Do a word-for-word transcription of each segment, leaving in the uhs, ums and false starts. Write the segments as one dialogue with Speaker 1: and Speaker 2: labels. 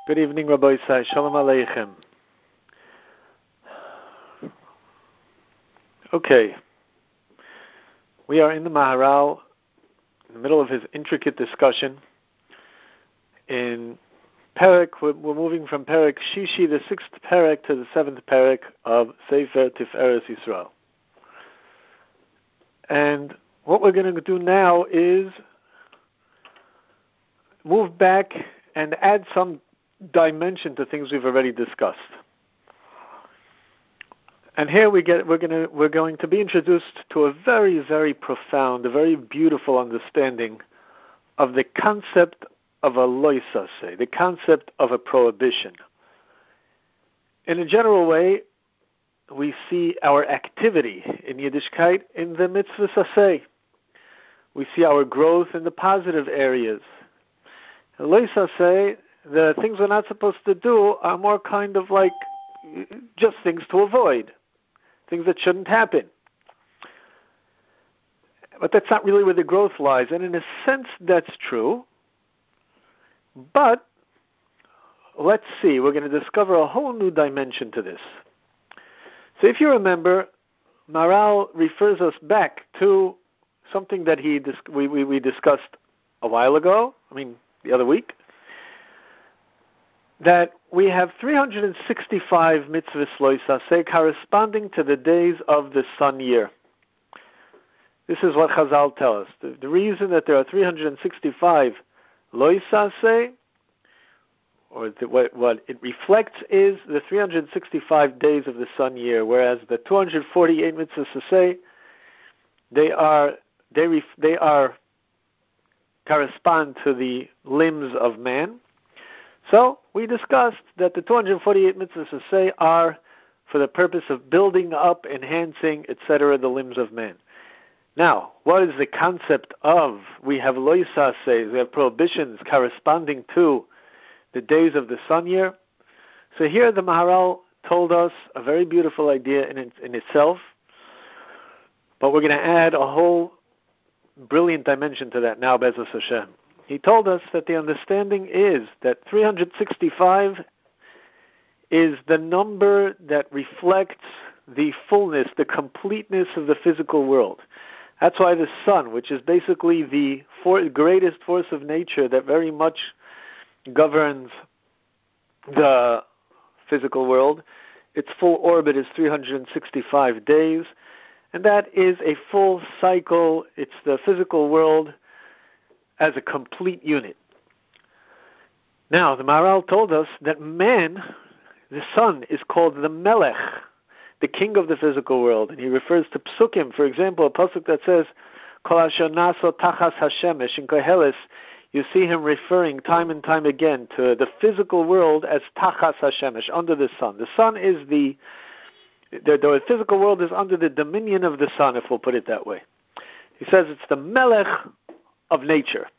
Speaker 1: Good evening, Rabbi Isai. Shalom Aleichem. Okay. We are in the Maharal, in the middle of his intricate discussion. In Perek, we're, we're moving from Perek Shishi, the sixth Perek, to the seventh Perek of Sefer Tiferet Yisrael. And what we're going to do now is move back and add some dimension to things we've already discussed. And here we get we're going to we're going to be introduced to a very, very profound, a very beautiful understanding of the concept of a loisase, the concept of a prohibition. In a general way, we see our activity in Yiddishkeit in the mitzvah saseh. We see our growth in the positive areas. Loisase, the things we're not supposed to do are more kind of like just things to avoid, things that shouldn't happen. But that's not really where the growth lies. And in a sense, that's true. But let's see, we're going to discover a whole new dimension to this. So if you remember, Maharal refers us back to something that he dis- we, we, we discussed a while ago, I mean the other week, that we have three hundred sixty-five mitzvahs loisaseh corresponding to the days of the sun year. This is what Chazal tell us. The, the reason that there are three hundred sixty-five loisaseh, or the, what, what it reflects, is the three hundred sixty-five days of the sun year, whereas the two hundred forty-eight mitzvahs saseh, they are they ref, they are correspond to the limbs of man. So we discussed that the two hundred forty-eight mitzvahs saseh are for the purpose of building up, enhancing, et cetera, the limbs of man. Now, what is the concept of, we have loisaseh, we have prohibitions corresponding to the days of the sun year? So here the Maharal told us a very beautiful idea in, in itself, but we're going to add a whole brilliant dimension to that now, Be'ezus Hashem. He told us that the understanding is that three hundred sixty-five is the number that reflects the fullness, the completeness of the physical world. That's why the sun, which is basically the for, greatest force of nature that very much governs the physical world, its full orbit is three hundred sixty-five days, and that is a full cycle. It's the physical world as a complete unit. Now, the Maharal told us that man, the sun, is called the Melech, the king of the physical world, and he refers to Psukim. For example, a pasuk that says, Kol asher naso tachas hashemesh, in Koheles, you see him referring time and time again to the physical world as tachas hashemesh, under the sun. The sun is the, the, the physical world is under the dominion of the sun, if we'll put it that way. He says it's the Melech of nature.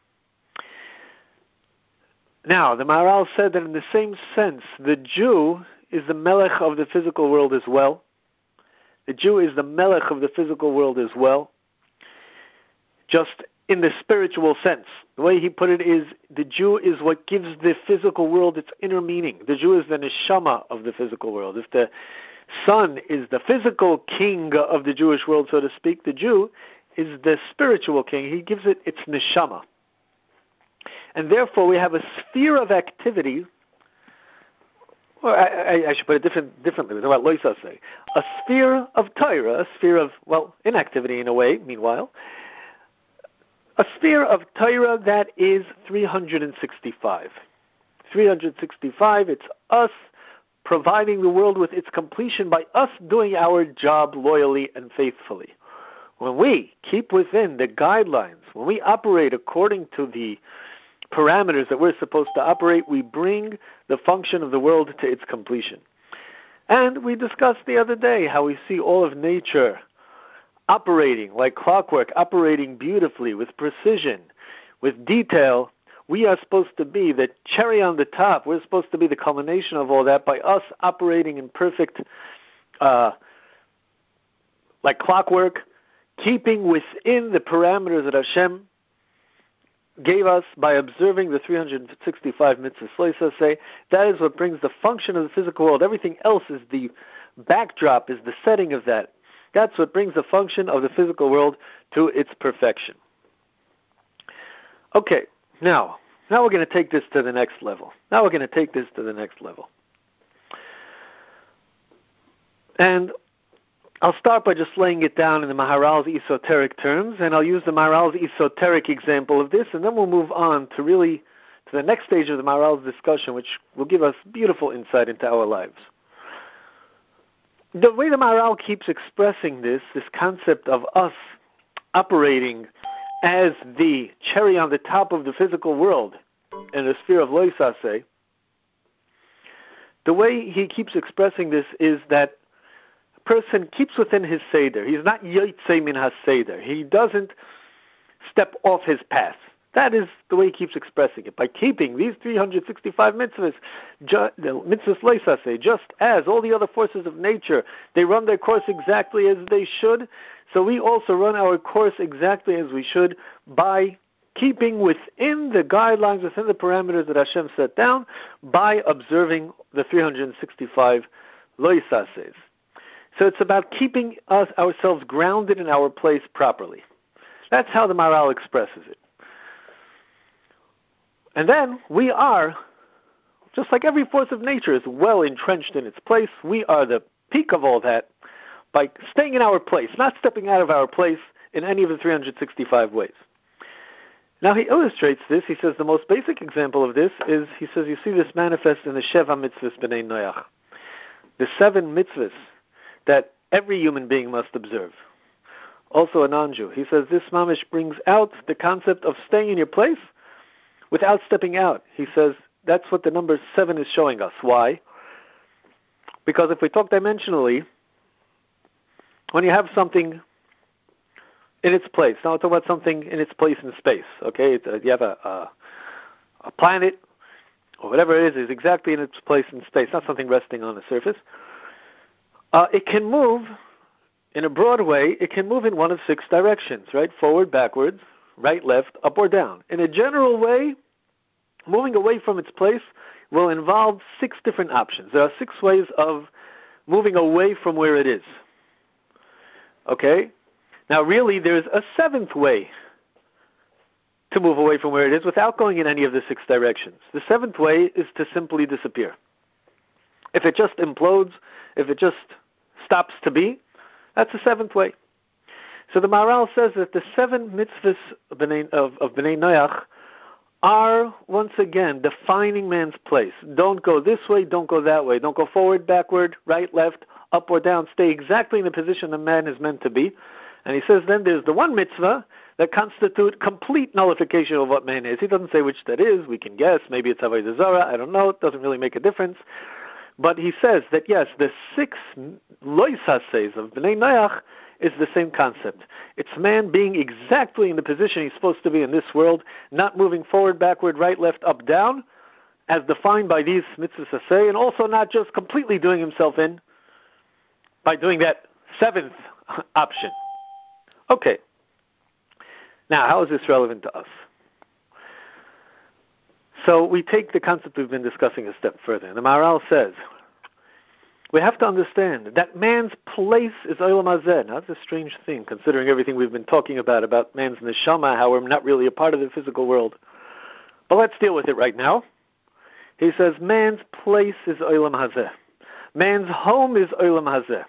Speaker 1: Now, the Maharal said that in the same sense, the Jew is the Melech of the physical world as well. The Jew is the Melech of the physical world as well, just in the spiritual sense. The way he put it is, the Jew is what gives the physical world its inner meaning. The Jew is the neshama of the physical world. If the sun is the physical king of the Jewish world, so to speak, the Jew is the spiritual king. He gives it its neshama. And therefore we have a sphere of activity, or I, I, I should put it different, differently, about loisaseh, a sphere of Torah, a sphere of, well, inactivity in a way, meanwhile, a sphere of Torah that is three hundred sixty-five. three hundred sixty-five, it's us providing the world with its completion by us doing our job loyally and faithfully. When we keep within the guidelines, when we operate according to the parameters that we're supposed to operate, we bring the function of the world to its completion. And we discussed the other day how we see all of nature operating like clockwork, operating beautifully, with precision, with detail. We are supposed to be the cherry on the top. We're supposed to be the culmination of all that by us operating in perfect, uh, like clockwork, keeping within the parameters that Hashem gave us by observing the three hundred sixty-five mitzvahs loisa say. That is what brings the function of the physical world. Everything else is the backdrop, is the setting of that. That's what brings the function of the physical world to its perfection. Okay, now, now we're going to take this to the next level. Now we're going to take this to the next level. And I'll start by just laying it down in the Maharal's esoteric terms, and I'll use the Maharal's esoteric example of this, and then we'll move on to really to the next stage of the Maharal's discussion, which will give us beautiful insight into our lives. The way the Maharal keeps expressing this, this concept of us operating as the cherry on the top of the physical world in the sphere of Loisase, the way he keeps expressing this is that person keeps within his seder. He's not yotzei min ha-seder. He doesn't step off his path. That is the way he keeps expressing it. By keeping these three hundred sixty-five mitzvahs, ju- the mitzvahs leisase, just as all the other forces of nature, they run their course exactly as they should, so we also run our course exactly as we should by keeping within the guidelines, within the parameters that Hashem set down, by observing the three hundred sixty-five loisases. So it's about keeping us ourselves grounded in our place properly. That's how the Maharal expresses it. And then we are, just like every force of nature is well entrenched in its place, we are the peak of all that by staying in our place, not stepping out of our place in any of the three hundred sixty-five ways. Now he illustrates this. He says the most basic example of this is, he says, you see this manifest in the Sheva mitzvahs b'nei Noach, the seven mitzvahs that every human being must observe. Also a non-Jew. He says this mamish brings out the concept of staying in your place without stepping out. He says that's what the number seven is showing us. Why? Because if we talk dimensionally, when you have something in its place, now we'll talk about something in its place in space, okay? It's, uh, you have a, a, a planet, or whatever it is, is exactly in its place in space, not something resting on the surface. Uh, it can move in a broad way. It can move in one of six directions, right? Forward, backwards, right, left, up or down. In a general way, moving away from its place will involve six different options. There are six ways of moving away from where it is. Okay? Now really, there's a seventh way to move away from where it is without going in any of the six directions. The seventh way is to simply disappear. If it just implodes, if it just stops to be, that's the seventh way. So the Maharal says that the seven mitzvahs of Bnei, of, of Bnei Noach are, once again, defining man's place. Don't go this way, don't go that way. Don't go forward, backward, right, left, up or down. Stay exactly in the position the man is meant to be. And he says then there's the one mitzvah that constitute complete nullification of what man is. He doesn't say which that is. We can guess. Maybe it's Avodah Zarah. I don't know. It doesn't really make a difference. But he says that, yes, the six loisases of Bnei Noach is the same concept. It's man being exactly in the position he's supposed to be in this world, not moving forward, backward, right, left, up, down, as defined by these mitzvahs aseh, and also not just completely doing himself in by doing that seventh option. Okay. Now, how is this relevant to us? So we take the concept we've been discussing a step further. And the Maharal says, we have to understand that man's place is Olam Hazeh. Now, that's a strange thing, considering everything we've been talking about, about man's neshama, how we're not really a part of the physical world. But let's deal with it right now. He says, man's place is Olam Hazeh. Man's home is Olam Hazeh.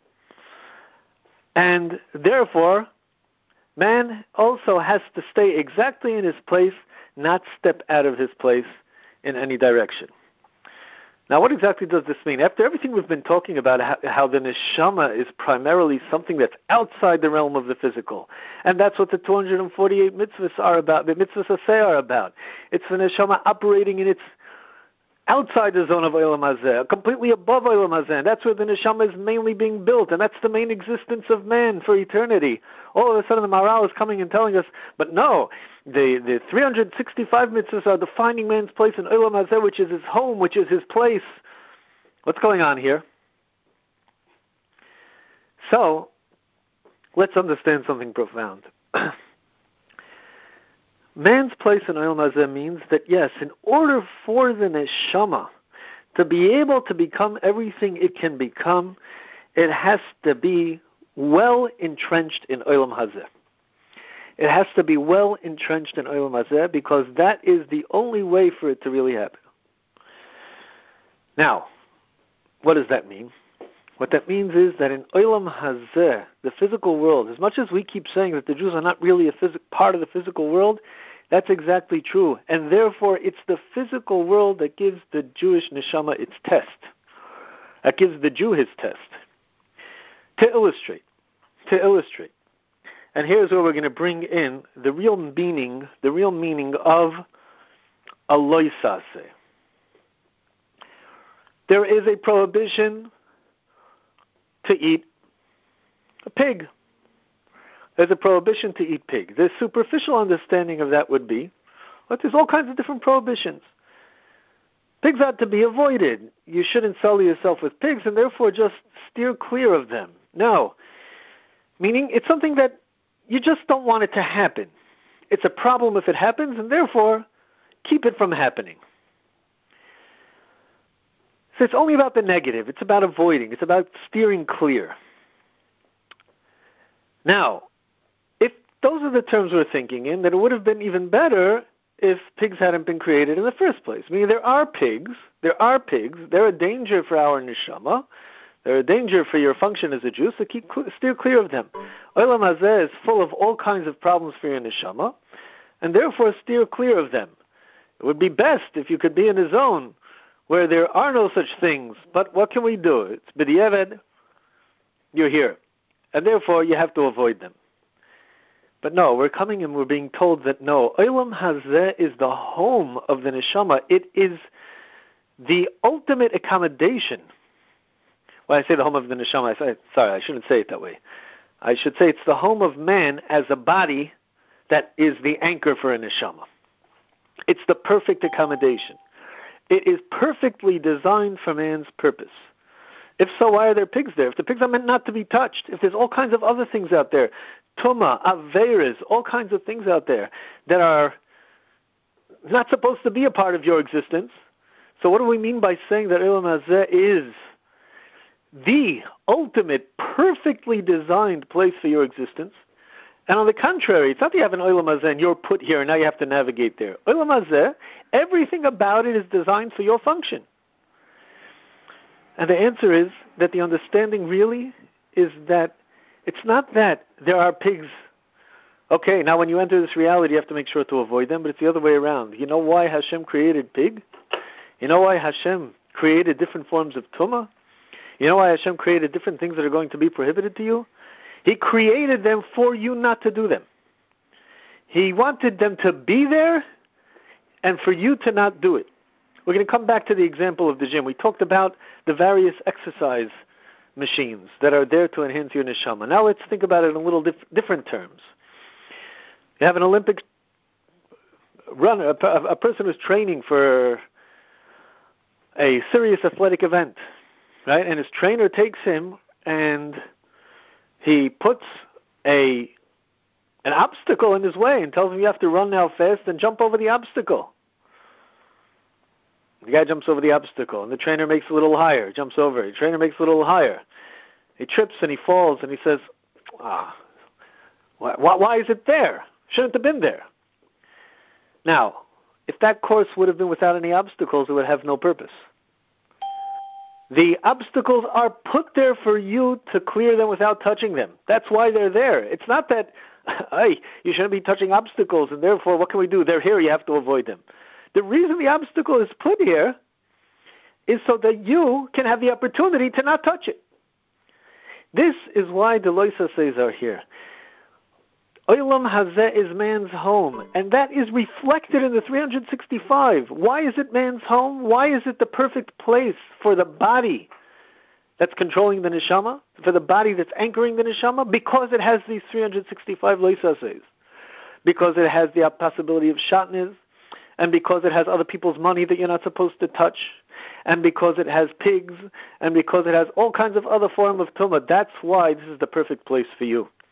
Speaker 1: And therefore, man also has to stay exactly in his place, not step out of his place in any direction. Now, what exactly does this mean? After everything we've been talking about, how, how the neshama is primarily something that's outside the realm of the physical, and that's what the two hundred forty-eight mitzvahs are about, the mitzvahs aseh are about. It's the neshama operating in its outside the zone of Olam Hazeh, completely above Olam Hazeh, and that's where the neshama is mainly being built, and that's the main existence of man for eternity. All of a sudden the Maharal is coming and telling us, but no, the, the three hundred sixty-five mitzvahs are defining man's place in Olam Hazeh, which is his home, which is his place. What's going on here? So, let's understand something profound. Man's place in Olam Hazeh means that, yes, in order for the neshama to be able to become everything it can become, it has to be well entrenched in Olam Hazeh. It has to be well entrenched in Olam Hazeh because that is the only way for it to really happen. Now, what does that mean? What that means is that in Olam Hazeh, the physical world, as much as we keep saying that the Jews are not really a phys- part of the physical world, that's exactly true. And therefore, it's the physical world that gives the Jewish neshama its test. That gives the Jew his test. To illustrate, to illustrate. And here's where we're going to bring in the real meaning, the real meaning of a loisase. There is a prohibition to eat a pig. There's a prohibition to eat pig. The superficial understanding of that would be, well, there's all kinds of different prohibitions. Pigs ought to be avoided. You shouldn't sully yourself with pigs, and therefore just steer clear of them. No. Meaning it's something that you just don't want it to happen. It's a problem if it happens, and therefore keep it from happening. So it's only about the negative. It's about avoiding. It's about steering clear. Now, if those are the terms we're thinking in, then it would have been even better if pigs hadn't been created in the first place. I mean, there are pigs. There are pigs. They're a danger for our neshama. They're a danger for your function as a Jew, so keep steer clear of them. Olam Hazeh is full of all kinds of problems for your neshama, and therefore steer clear of them. It would be best if you could be in a zone where there are no such things, but what can we do? It's b'diavad, you're here, and therefore you have to avoid them. But no, we're coming and we're being told that no, Olam Hazeh is the home of the neshama. It is the ultimate accommodation. When I say the home of the neshama, I say, sorry, I shouldn't say it that way. I should say it's the home of man as a body that is the anchor for a neshama. It's the perfect accommodation. It is perfectly designed for man's purpose. If so, why are there pigs there? If the pigs are meant not to be touched, if there's all kinds of other things out there, tuma, averas, all kinds of things out there that are not supposed to be a part of your existence. So what do we mean by saying that Olam Hazeh is the ultimate, perfectly designed place for your existence? And on the contrary, it's not that you have an Olam Hazeh and you're put here and now you have to navigate there. Olam Hazeh, everything about it is designed for your function. And the answer is that the understanding really is that it's not that there are pigs. Okay, now when you enter this reality, you have to make sure to avoid them, but it's the other way around. You know why Hashem created pig? You know why Hashem created different forms of tumah? You know why Hashem created different things that are going to be prohibited to you? He created them for you not to do them. He wanted them to be there and for you to not do it. We're going to come back to the example of the gym. We talked about the various exercise machines that are there to enhance your neshama. Now let's think about it in a little dif- different terms. You have an Olympic runner, a, a person who's training for a serious athletic event, right? And his trainer takes him and he puts a an obstacle in his way and tells him you have to run now fast and jump over the obstacle. The guy jumps over the obstacle, and the trainer makes a little higher, jumps over. The trainer makes a little higher. He trips and he falls, and he says, ah, why, why is it there? Shouldn't have been there. Now, if that course would have been without any obstacles, it would have no purpose. The obstacles are put there for you to clear them without touching them. That's why they're there. It's not that, hey, you shouldn't be touching obstacles, and therefore, what can we do? They're here, you have to avoid them. The reason the obstacle is put here is so that you can have the opportunity to not touch it. This is why the loisases are here. Olam Hazeh is man's home, and that is reflected in the three hundred sixty-five. Why is it man's home? Why is it the perfect place for the body that's controlling the neshama, for the body that's anchoring the neshama? Because it has these three hundred sixty-five loisases. Because it has the possibility of shatnez, and because it has other people's money that you're not supposed to touch, and because it has pigs, and because it has all kinds of other form of tumah. That's why this is the perfect place for you.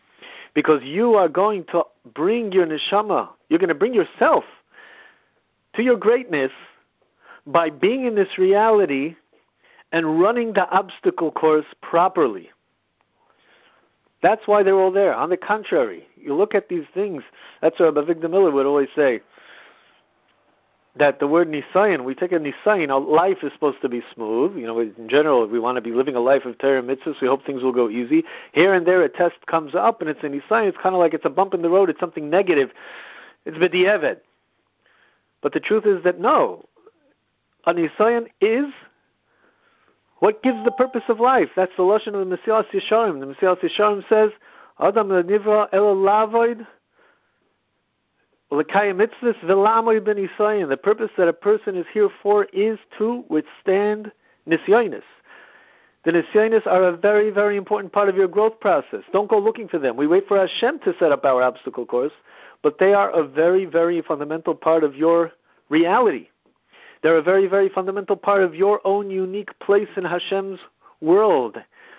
Speaker 1: because you are going to bring your neshama, you're going to bring yourself to your greatness by being in this reality and running the obstacle course properly. That's why they're all there. On the contrary, you look at these things, that's what Rabbi Avigdor Miller would always say, that the word nisayon, we take a nisayon, our life is supposed to be smooth. You know, in general, we want to be living a life of Torah mitzvahs, we hope things will go easy. Here and there a test comes up and it's a nisayon, it's kind of like it's a bump in the road, it's something negative. It's b'di'evet. But the truth is that no, a nisayon is what gives the purpose of life. That's the lashon of the Mesilas Yesharim. The Mesilas Yesharim says, Adam lenivra el lavoid l'kayim mitzvahs v'lamoy b'nisayon. The purpose that a person is here for is to withstand nisyonis. The nisyonis are a very, very important part of your growth process. Don't go looking for them. We wait for Hashem to set up our obstacle course, but they are a very, very fundamental part of your reality. They're a very, very fundamental part of your own unique place in Hashem's world.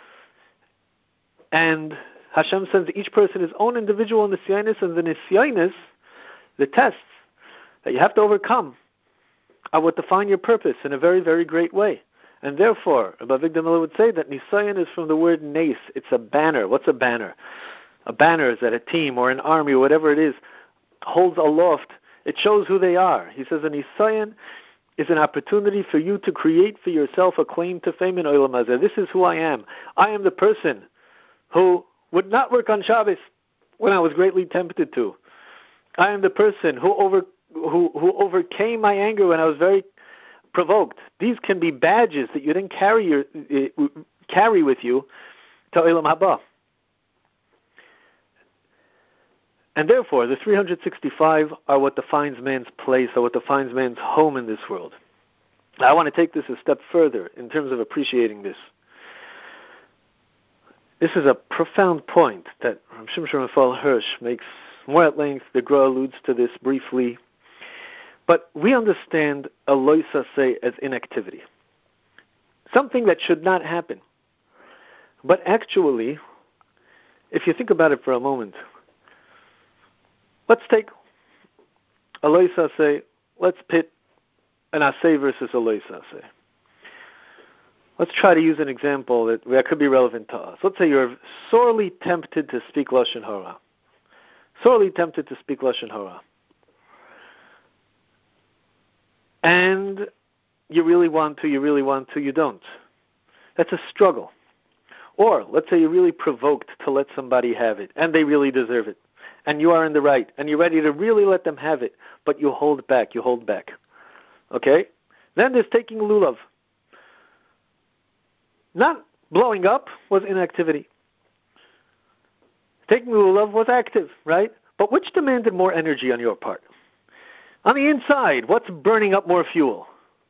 Speaker 1: And Hashem sends each person his own individual nisyonis, and the nisyonis, the tests that you have to overcome, are what define your purpose in a very, very great way. And therefore, Rabbi Avigdor Miller would say that nisayon is from the word nes. It's a banner. What's a banner? A banner is that a team or an army or whatever it is holds aloft. It shows who they are. He says a nisayon is an opportunity for you to create for yourself a claim to fame in Olam Hazeh. This is who I am. I am the person who would not work on Shabbos when I was greatly tempted to. I am the person who over who, who overcame my anger when I was very provoked. These can be badges that you then carry your, uh, carry with you to Olam Haba. And therefore, the three hundred sixty-five are what defines man's place, are what defines man's home in this world. Now, I want to take this a step further in terms of appreciating this. This is a profound point that Shimshon Raphael Hirsch makes more at length. The Gra alludes to this briefly. But we understand a lo yaseh as inactivity, something that should not happen. But actually, if you think about it for a moment, let's take a lo yaseh, let's pit an aseh versus a lo yaseh. Let's try to use an example that, that could be relevant to us. Let's say you're sorely tempted to speak Lashon Hara. Sorely tempted to speak Lashon Hara. And you really want to, you really want to, you don't. That's a struggle. Or let's say you're really provoked to let somebody have it, and they really deserve it. And you are in the right, and you're ready to really let them have it, but you hold back, you hold back. Okay? Then there's taking lulav. Not blowing up was inactivity. Taking lulav was active, right? But which demanded more energy on your part? On the inside, what's burning up more fuel?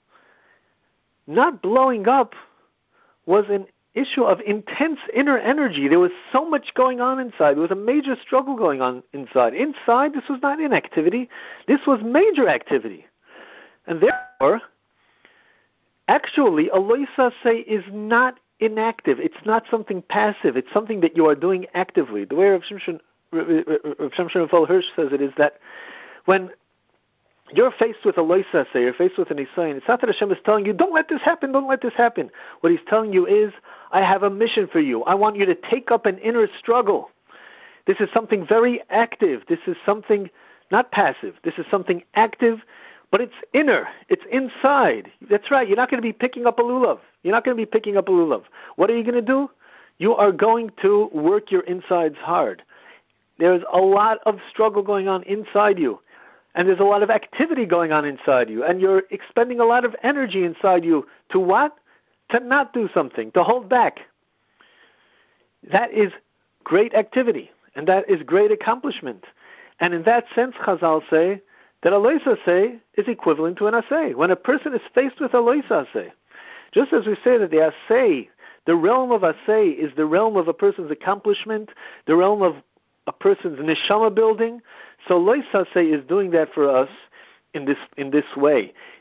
Speaker 1: Not blowing up was an issue of intense inner energy. There was so much going on inside. There was a major struggle going on inside. Inside, this was not inactivity. This was major activity. And therefore, actually, a lo yaseh is not inactive. It's not something passive. It's something that you are doing actively. The way Rav Shimshon Raphael Hirsch says it is that when you're faced with a lo yaseh, you're faced with an nisayon, it's not that Hashem is telling you, don't let this happen, don't let this happen. What He's telling you is, I have a mission for you. I want you to take up an inner struggle. This is something very active. This is something not passive. This is something active, but it's inner. It's inside. That's right. You're not going to be picking up a lulav. You're not going to be picking up a lulav. What are you going to do? You are going to work your insides hard. There's a lot of struggle going on inside you. And there's a lot of activity going on inside you. And you're expending a lot of energy inside you to what? To not do something, to hold back. That is great activity. And that is great accomplishment. And in that sense, Chazal say that a lo yaseh is equivalent to an aseh. When a person is faced with a lo yaseh, just as we say that the aseh, the realm of aseh is the realm of a person's accomplishment, the realm of a person's neshama building, so lo yaseh is doing that for us in this in this way.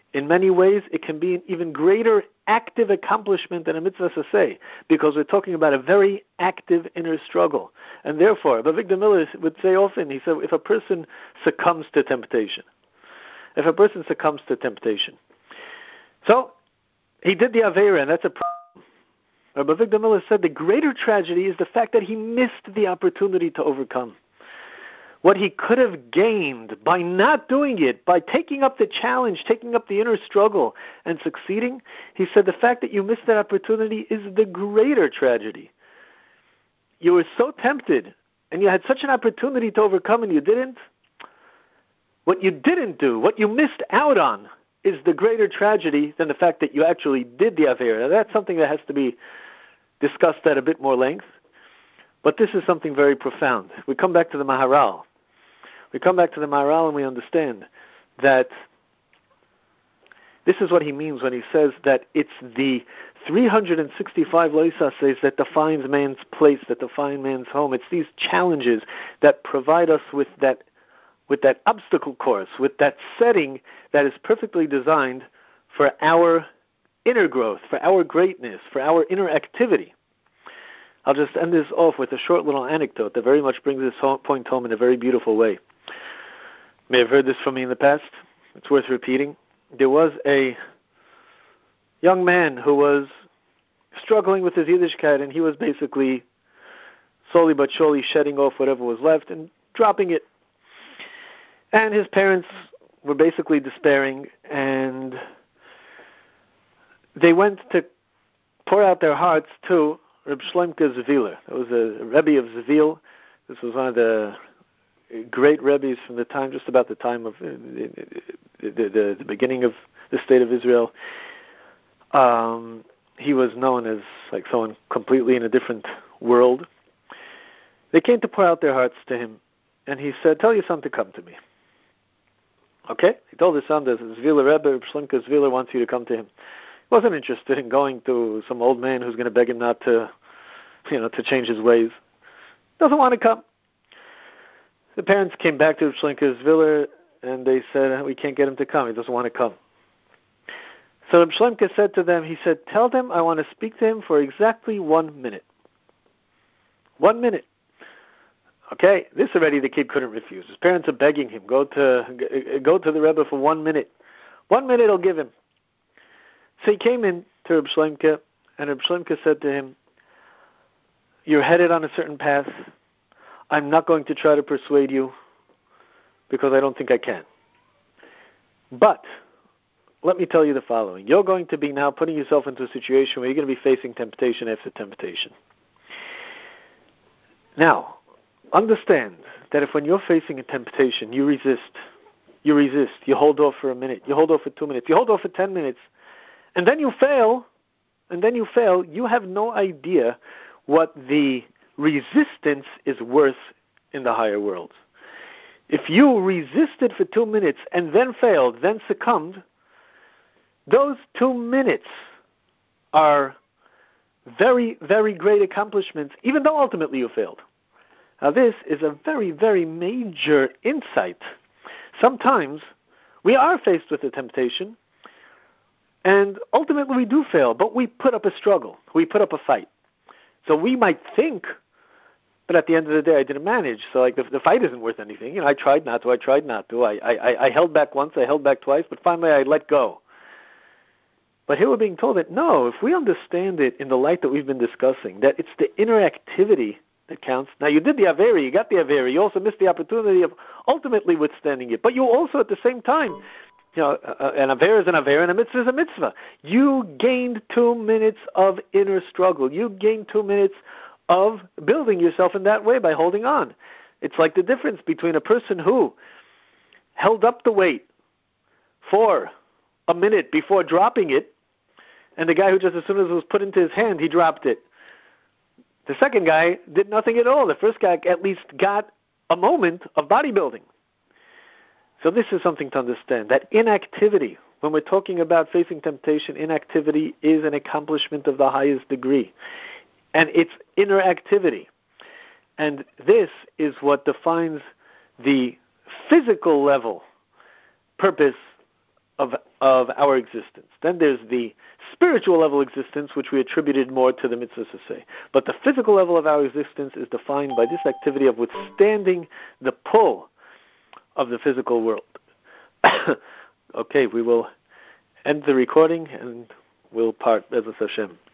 Speaker 1: In many ways, it can be an even greater active accomplishment than a mitzvah saseh, because we're talking about a very active inner struggle. And therefore, Avigdor Miller would say often, he said, if a person succumbs to temptation, if a person succumbs to temptation. So, he did the Aveira, and that's a problem. Rabbi Avigdor Miller said the greater tragedy is the fact that he missed the opportunity to overcome. What he could have gained by not doing it, by taking up the challenge, taking up the inner struggle and succeeding, he said the fact that you missed that opportunity is the greater tragedy. You were so tempted, and you had such an opportunity to overcome, and you didn't. What you didn't do, what you missed out on, is the greater tragedy than the fact that you actually did the Aveira. Now, that's something that has to be discussed at a bit more length, but this is something very profound. We come back to the Maharal. We come back to the Maharal and we understand that this is what he means when he says that it's the three hundred sixty-five loisases that defines man's place, that define man's home. It's these challenges that provide us with that with that obstacle course, with that setting that is perfectly designed for our inner growth, for our greatness, for our inner activity. I'll just end this off with a short little anecdote that very much brings this point home in a very beautiful way. You may have heard this from me in the past. It's worth repeating. There was a young man who was struggling with his Yiddishkeit, and he was basically slowly but surely shedding off whatever was left and dropping it. And his parents were basically despairing, and they went to pour out their hearts to Reb Shloimke Zwiler. That was a Rebbe of Zvil. This was one of the great Rebbes from the time, just about the time of uh, the, the, the beginning of the state of Israel. Um, he was known as like someone completely in a different world. They came to pour out their hearts to him, and he said, "Tell your son to come to me." Okay? He told his son, the Zwiler Rebbe, Reb Shloimke Zwiler, wants you to come to him. He wasn't interested in going to some old man who's going to beg him not to, you know, to change his ways. Doesn't want to come. The parents came back to Reb Shloimke Zwiler, and they said, "We can't get him to come. He doesn't want to come." So Reb Shloimke said to them, he said, "Tell them I want to speak to him for exactly one minute. One minute." Okay, this already the kid couldn't refuse. His parents are begging him, go to go to the Rebbe for one minute. One minute he'll give him. So he came in to Reb Shloimke, and Reb Shloimke said to him, "You're headed on a certain path. I'm not going to try to persuade you because I don't think I can. But let me tell you the following. You're going to be now putting yourself into a situation where you're going to be facing temptation after temptation. Now, understand that if when you're facing a temptation, you resist, you resist, you hold off for a minute, you hold off for two minutes, you hold off for ten minutes, and then you fail, and then you fail, you have no idea what the resistance is worth in the higher world. If you resisted for two minutes and then failed, then succumbed, those two minutes are very, very great accomplishments, even though ultimately you failed. Now this is a very, very major insight. Sometimes we are faced with a temptation, and ultimately we do fail, but we put up a struggle. We put up a fight. So we might think, but at the end of the day, I didn't manage. So like the, the fight isn't worth anything. You know, I tried not to. I tried not to. I, I, I held back once. I held back twice. But finally, I let go. But here we're being told that no, if we understand it in the light that we've been discussing, that it's the inner activity that counts. Now, you did the Averi. You got the Averi. You also missed the opportunity of ultimately withstanding it. But you also, at the same time, you know, uh, an Avera is an Avera and a mitzvah is a mitzvah. You gained two minutes of inner struggle. You gained two minutes of building yourself in that way by holding on. It's like the difference between a person who held up the weight for a minute before dropping it and the guy who just as soon as it was put into his hand, he dropped it. The second guy did nothing at all. The first guy at least got a moment of bodybuilding. So this is something to understand, that inactivity, when we're talking about facing temptation, inactivity is an accomplishment of the highest degree. And it's inner activity. And this is what defines the physical level purpose of of our existence. Then there's the spiritual level existence, which we attributed more to the mitzvahs to say. But the physical level of our existence is defined by this activity of withstanding the pull of the physical world. Okay, we will end the recording and we'll part, Bezos Hashem.